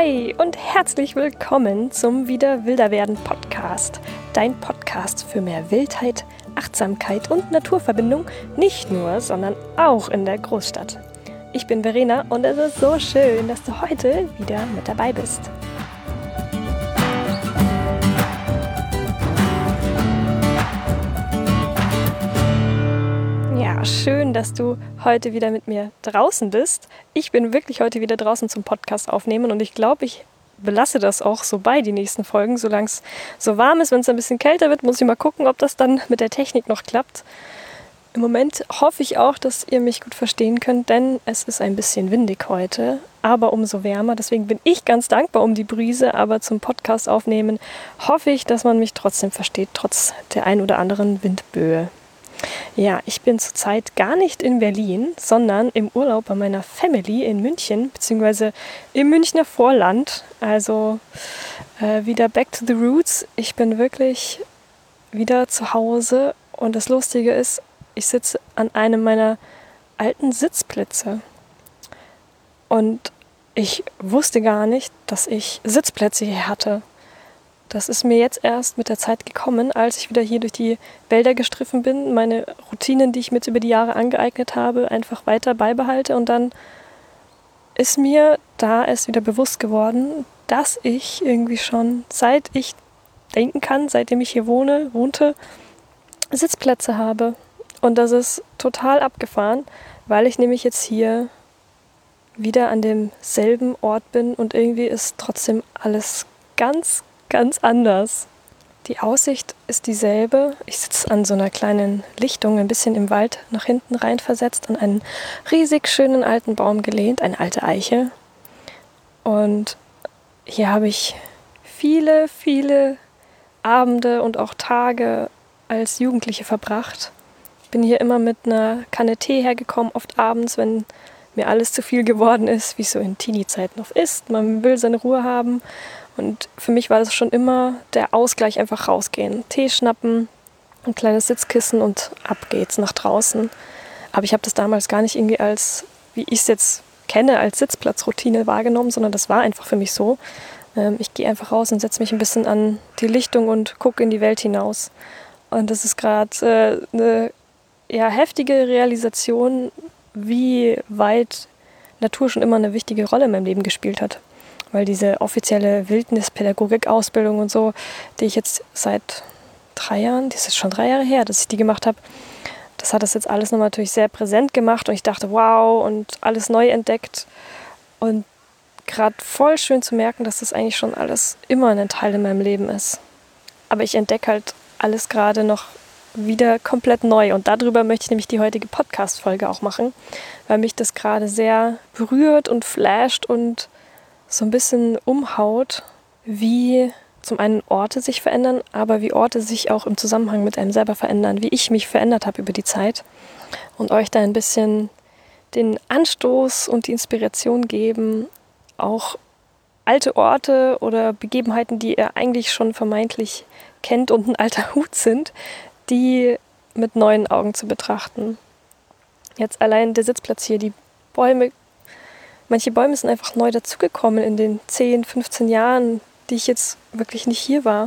Hi und herzlich willkommen zum Wieder wilder werden Podcast. Dein Podcast für mehr Wildheit, Achtsamkeit und Naturverbindung, nicht nur, sondern auch in der Großstadt. Ich bin Verena und es ist so schön, dass du heute wieder mit dabei bist. Ja, schön, dass du heute wieder mit mir draußen bist. Ich bin wirklich heute wieder draußen zum Podcast aufnehmen und ich glaube, ich belasse das auch so bei die nächsten Folgen, solange es so warm ist. Wenn es ein bisschen kälter wird, muss ich mal gucken, ob das dann mit der Technik noch klappt. Im Moment hoffe ich auch, dass ihr mich gut verstehen könnt, denn es ist ein bisschen windig heute, aber umso wärmer. Deswegen bin ich ganz dankbar um die Brise, aber zum Podcast aufnehmen hoffe ich, dass man mich trotzdem versteht, trotz der ein oder anderen Windböe. Ja, ich bin zurzeit gar nicht in Berlin, sondern im Urlaub bei meiner Family in München, beziehungsweise im Münchner Vorland, also wieder back to the roots. Ich bin wirklich wieder zu Hause und das Lustige ist, ich sitze an einem meiner alten Sitzplätze und ich wusste gar nicht, dass ich Sitzplätze hier hatte. Das ist mir jetzt erst mit der Zeit gekommen, als ich wieder hier durch die Wälder gestriffen bin, meine Routinen, die ich mir über die Jahre angeeignet habe, einfach weiter beibehalte. Und dann ist mir da erst wieder bewusst geworden, dass ich irgendwie schon, seit ich denken kann, seitdem ich hier wohnte, Sitzplätze habe. Und das ist total abgefahren, weil ich nämlich jetzt hier wieder an demselben Ort bin und irgendwie ist trotzdem alles ganz anders. Die Aussicht ist dieselbe. Ich sitze an so einer kleinen Lichtung, ein bisschen im Wald nach hinten rein versetzt, an einen riesig schönen alten Baum gelehnt, eine alte Eiche. Und hier habe ich viele Abende und auch Tage als Jugendliche verbracht. Bin hier immer mit einer Kanne Tee hergekommen, oft abends, wenn mir alles zu viel geworden ist, wie es so in Teenie-Zeiten oft ist. Man will seine Ruhe haben. Und für mich war das schon immer der Ausgleich, einfach rausgehen. Tee schnappen, ein kleines Sitzkissen und ab geht's nach draußen. Aber ich habe das damals gar nicht irgendwie als, wie ich es jetzt kenne, als Sitzplatzroutine wahrgenommen, sondern das war einfach für mich so. Ich gehe einfach raus und setze mich ein bisschen an die Lichtung und gucke in die Welt hinaus. Und das ist gerade eine heftige Realisation, wie weit Natur schon immer eine wichtige Rolle in meinem Leben gespielt hat. Weil diese offizielle Wildnispädagogik-Ausbildung und so, die ich jetzt seit 3 Jahren, das ist schon 3 Jahre her, dass ich die gemacht habe, das hat das jetzt alles nochmal natürlich sehr präsent gemacht und ich dachte, wow, und alles neu entdeckt. Und gerade voll schön zu merken, dass das eigentlich schon alles immer ein Teil in meinem Leben ist. Aber ich entdecke halt alles gerade noch wieder komplett neu und darüber möchte ich nämlich die heutige Podcast-Folge auch machen, weil mich das gerade sehr berührt und flasht und so ein bisschen umhaut, wie zum einen Orte sich verändern, aber wie Orte sich auch im Zusammenhang mit einem selber verändern, wie ich mich verändert habe über die Zeit und euch da ein bisschen den Anstoß und die Inspiration geben, auch alte Orte oder Begebenheiten, die ihr eigentlich schon vermeintlich kennt und ein alter Hut sind, die mit neuen Augen zu betrachten. Jetzt allein der Sitzplatz hier, die Bäume. Manche Bäume sind einfach neu dazugekommen in den 10, 15 Jahren, die ich jetzt wirklich nicht hier war.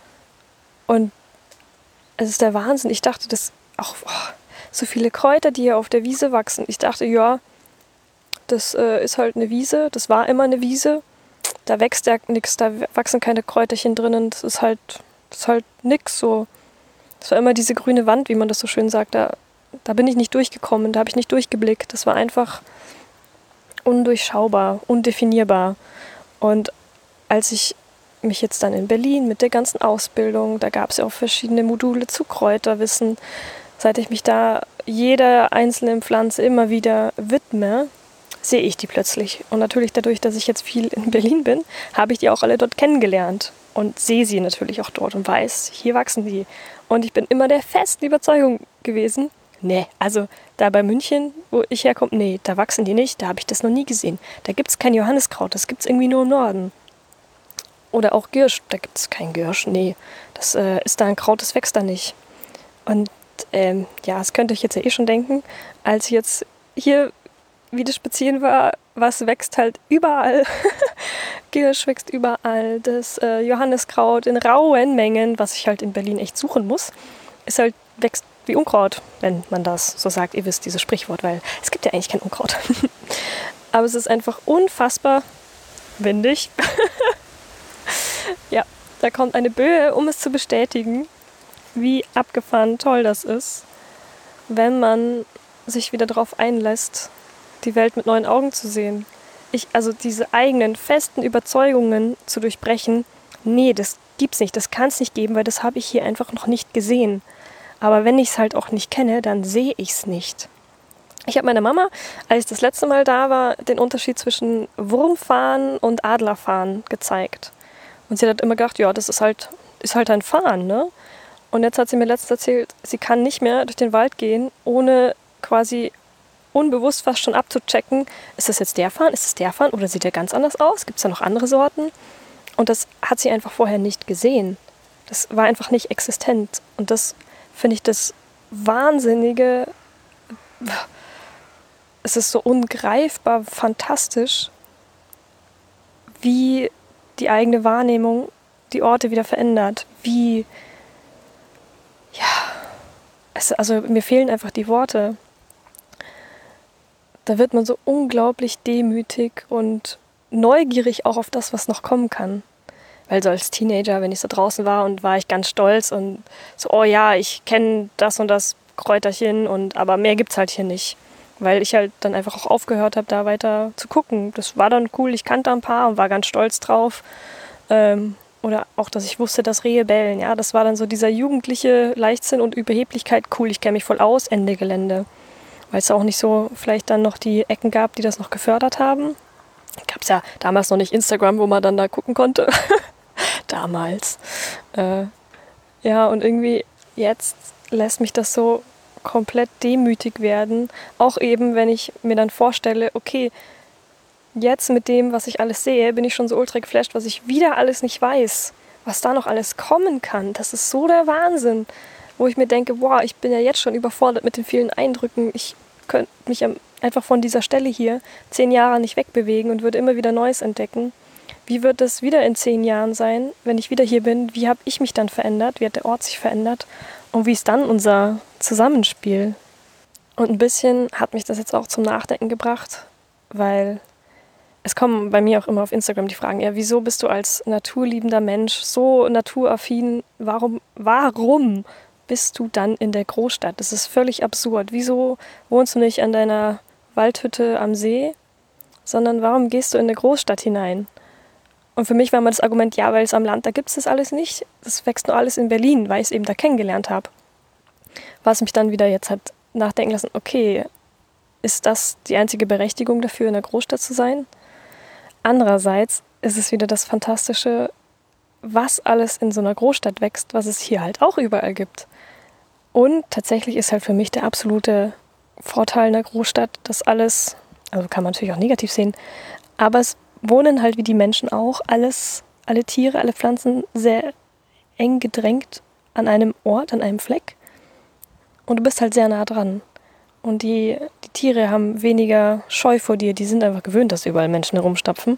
Und es ist der Wahnsinn. Ich dachte, dass auch so viele Kräuter, die hier auf der Wiese wachsen. Ich dachte, ja, das ist halt eine Wiese. Das war immer eine Wiese. Da wächst ja nichts, da wachsen keine Kräuterchen drinnen. Das ist halt nix so. Das war immer diese grüne Wand, wie man das so schön sagt. Da bin ich nicht durchgekommen, da habe ich nicht durchgeblickt. Das war einfach undurchschaubar, undefinierbar. Und als ich mich jetzt dann in Berlin mit der ganzen Ausbildung, da gab es ja auch verschiedene Module zu Kräuterwissen, seit ich mich da jeder einzelnen Pflanze immer wieder widme, sehe ich die plötzlich. Und natürlich dadurch, dass ich jetzt viel in Berlin bin, habe ich die auch alle dort kennengelernt und sehe sie natürlich auch dort und weiß, hier wachsen die. Und ich bin immer der festen Überzeugung gewesen, nee, also da bei München, wo ich herkomme, nee, da wachsen die nicht, da habe ich das noch nie gesehen. Da gibt es kein Johanniskraut, das gibt es irgendwie nur im Norden. Oder auch Girsch, da gibt es kein Girsch, nee, das ist da ein Kraut, das wächst da nicht. Und das könnt ihr euch jetzt ja eh schon denken, als ich jetzt hier wieder spazieren war was wächst halt überall. Giersch wächst überall. Das Johanniskraut in rauen Mengen, was ich halt in Berlin echt suchen muss, wächst wie Unkraut, wenn man das so sagt. Ihr wisst dieses Sprichwort, weil es gibt ja eigentlich kein Unkraut. Aber es ist einfach unfassbar windig. Ja, da kommt eine Böe, um es zu bestätigen, wie abgefahren toll das ist, wenn man sich wieder darauf einlässt, die Welt mit neuen Augen zu sehen. Also diese eigenen festen Überzeugungen zu durchbrechen, nee, das gibt's nicht, das kann es nicht geben, weil das habe ich hier einfach noch nicht gesehen. Aber wenn ich es halt auch nicht kenne, dann sehe ich es nicht. Ich habe meiner Mama, als ich das letzte Mal da war, den Unterschied zwischen Wurmfarn und Adlerfarn gezeigt. Und sie hat immer gedacht, ja, das ist halt ein Farn, ne? Und jetzt hat sie mir letztens erzählt, sie kann nicht mehr durch den Wald gehen, ohne quasi unbewusst fast schon abzuchecken, ist das jetzt der Farn, ist es der Farn oder sieht der ganz anders aus? Gibt es da noch andere Sorten? Und das hat sie einfach vorher nicht gesehen. Das war einfach nicht existent. Und das finde ich das Wahnsinnige. Es ist so ungreifbar fantastisch, wie die eigene Wahrnehmung die Orte wieder verändert. Also mir fehlen einfach die Worte. Da wird man so unglaublich demütig und neugierig auch auf das, was noch kommen kann. Weil so als Teenager, wenn ich so draußen war ich ganz stolz und so, oh ja, ich kenne das und das Kräuterchen, aber mehr gibt's halt hier nicht. Weil ich halt dann einfach auch aufgehört habe, da weiter zu gucken. Das war dann cool, ich kannte ein paar und war ganz stolz drauf. Oder auch, dass ich wusste, dass Rehe bellen. Ja, das war dann so dieser jugendliche Leichtsinn und Überheblichkeit. Cool, ich kenne mich voll aus, Ende Gelände. Weil es auch nicht so vielleicht dann noch die Ecken gab, die das noch gefördert haben. Gab es ja damals noch nicht Instagram, wo man dann da gucken konnte. Damals. Ja, und irgendwie jetzt lässt mich das so komplett demütig werden. Auch eben, wenn ich mir dann vorstelle, okay, jetzt mit dem, was ich alles sehe, bin ich schon so ultra geflasht, was ich wieder alles nicht weiß. Was da noch alles kommen kann. Das ist so der Wahnsinn. Wo ich mir denke, boah, ich bin ja jetzt schon überfordert mit den vielen Eindrücken. Ich könnte mich einfach von dieser Stelle hier 10 Jahre nicht wegbewegen und würde immer wieder Neues entdecken. Wie wird es wieder in 10 Jahren sein, wenn ich wieder hier bin? Wie habe ich mich dann verändert? Wie hat der Ort sich verändert? Und wie ist dann unser Zusammenspiel? Und ein bisschen hat mich das jetzt auch zum Nachdenken gebracht, weil es kommen bei mir auch immer auf Instagram die Fragen, ja, wieso bist du als naturliebender Mensch so naturaffin? Warum bist du dann in der Großstadt? Das ist völlig absurd. Wieso wohnst du nicht an deiner Waldhütte am See, sondern warum gehst du in eine Großstadt hinein? Und für mich war immer das Argument, ja, weil es am Land, da gibt es das alles nicht. Das wächst nur alles in Berlin, weil ich es eben da kennengelernt habe. Was mich dann wieder jetzt hat nachdenken lassen, okay, ist das die einzige Berechtigung dafür, in der Großstadt zu sein? Andererseits ist es wieder das Fantastische, was alles in so einer Großstadt wächst, was es hier halt auch überall gibt. Und tatsächlich ist halt für mich der absolute Vorteil in der Großstadt, dass alles, also kann man natürlich auch negativ sehen, aber es wohnen halt wie die Menschen auch alle Tiere, alle Pflanzen sehr eng gedrängt an einem Ort, an einem Fleck. Und du bist halt sehr nah dran. Und die Tiere haben weniger Scheu vor dir, die sind einfach gewöhnt, dass überall Menschen herumstapfen.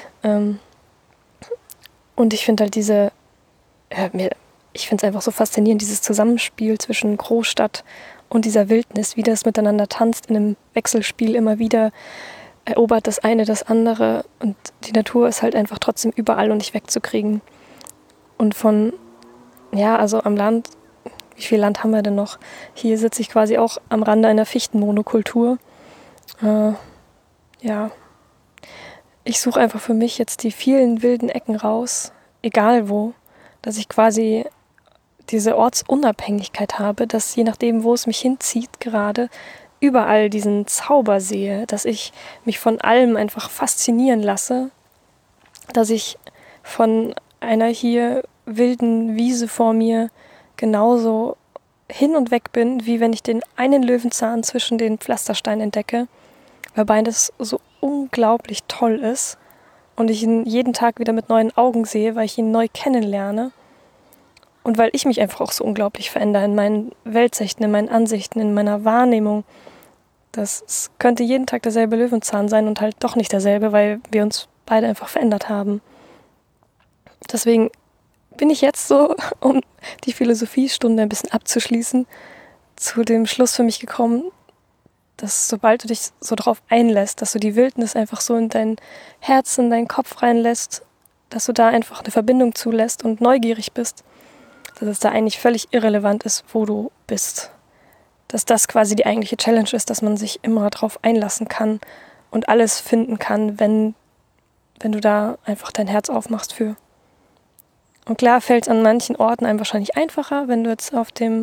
Und ich finde halt ich finde es einfach so faszinierend, dieses Zusammenspiel zwischen Großstadt und dieser Wildnis, wie das miteinander tanzt in einem Wechselspiel immer wieder, erobert das eine das andere und die Natur ist halt einfach trotzdem überall und nicht wegzukriegen. Und also am Land, wie viel Land haben wir denn noch? Hier sitze ich quasi auch am Rande einer Fichtenmonokultur. Ich suche einfach für mich jetzt die vielen wilden Ecken raus, egal wo, dass ich quasi diese Ortsunabhängigkeit habe, dass je nachdem, wo es mich hinzieht gerade, überall diesen Zauber sehe, dass ich mich von allem einfach faszinieren lasse, dass ich von einer hier wilden Wiese vor mir genauso hin und weg bin, wie wenn ich den einen Löwenzahn zwischen den Pflastersteinen entdecke, weil beides so unglaublich toll ist und ich ihn jeden Tag wieder mit neuen Augen sehe, weil ich ihn neu kennenlerne und weil ich mich einfach auch so unglaublich verändere in meinen Weltsichten, in meinen Ansichten, in meiner Wahrnehmung. Das könnte jeden Tag derselbe Löwenzahn sein und halt doch nicht derselbe, weil wir uns beide einfach verändert haben. Deswegen bin ich jetzt so, um die Philosophiestunde ein bisschen abzuschließen, zu dem Schluss für mich gekommen, dass sobald du dich so drauf einlässt, dass du die Wildnis einfach so in dein Herz, in deinen Kopf reinlässt, dass du da einfach eine Verbindung zulässt und neugierig bist, dass es da eigentlich völlig irrelevant ist, wo du bist. Dass das quasi die eigentliche Challenge ist, dass man sich immer drauf einlassen kann und alles finden kann, wenn du da einfach dein Herz aufmachst für. Und klar fällt es an manchen Orten einem wahrscheinlich einfacher, wenn du jetzt auf dem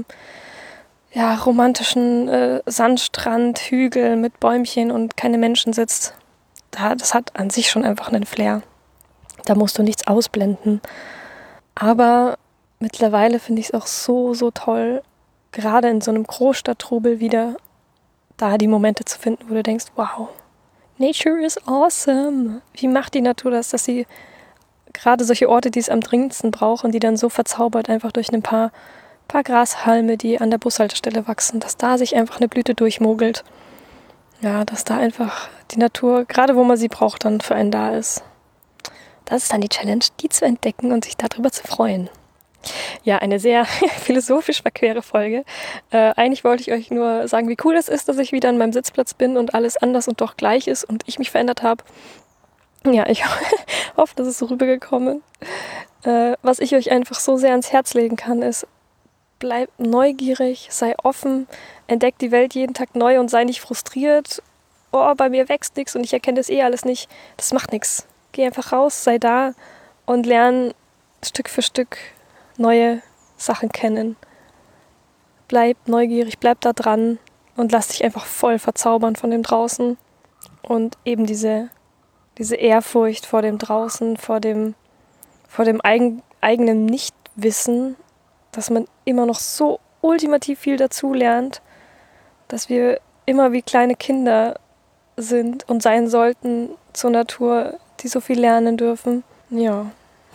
romantischen Sandstrand, Hügel mit Bäumchen und keine Menschen sitzt. Das hat an sich schon einfach einen Flair. Da musst du nichts ausblenden. Aber mittlerweile finde ich es auch so, so toll, gerade in so einem Großstadttrubel wieder da die Momente zu finden, wo du denkst, wow, Nature is awesome. Wie macht die Natur das, dass sie gerade solche Orte, die es am dringendsten brauchen, die dann so verzaubert, einfach durch ein paar Grashalme, die an der Bushaltestelle wachsen, dass da sich einfach eine Blüte durchmogelt. Ja, dass da einfach die Natur, gerade wo man sie braucht, dann für einen da ist. Das ist dann die Challenge, die zu entdecken und sich darüber zu freuen. Ja, eine sehr philosophisch verquere Folge. Eigentlich wollte ich euch nur sagen, wie cool es ist, dass ich wieder an meinem Sitzplatz bin und alles anders und doch gleich ist und ich mich verändert habe. Ja, ich hoffe, das ist so rübergekommen. Was ich euch einfach so sehr ans Herz legen kann, ist, bleib neugierig, sei offen, entdeck die Welt jeden Tag neu und sei nicht frustriert. Oh, bei mir wächst nichts und ich erkenne das alles nicht. Das macht nichts. Geh einfach raus, sei da und lern Stück für Stück neue Sachen kennen. Bleib neugierig, bleib da dran und lass dich einfach voll verzaubern von dem Draußen. Und eben diese Ehrfurcht vor dem Draußen, vor dem eigenen Nichtwissen, dass man immer noch so ultimativ viel dazu lernt, dass wir immer wie kleine Kinder sind und sein sollten zur Natur, die so viel lernen dürfen. Ja.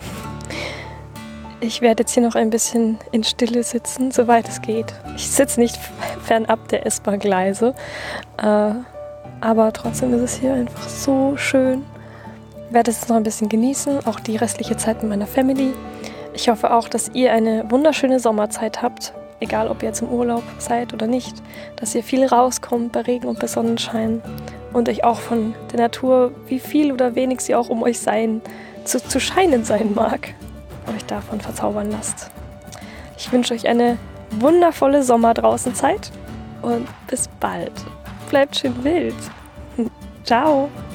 Ich werde jetzt hier noch ein bisschen in Stille sitzen, soweit es geht. Ich sitze nicht fernab der S-Bahn-Gleise, aber trotzdem ist es hier einfach so schön. Ich werde es jetzt noch ein bisschen genießen, auch die restliche Zeit mit meiner Family. Ich hoffe auch, dass ihr eine wunderschöne Sommerzeit habt, egal ob ihr jetzt im Urlaub seid oder nicht, dass ihr viel rauskommt bei Regen und bei Sonnenschein und euch auch von der Natur, wie viel oder wenig sie auch um euch zu scheinen sein mag, euch davon verzaubern lasst. Ich wünsche euch eine wundervolle Sommer-Draußen-Zeit und bis bald. Bleibt schön wild. Ciao.